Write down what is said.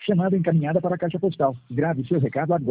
Chamada encaminhada para a caixa postal. Grave seu recado agora.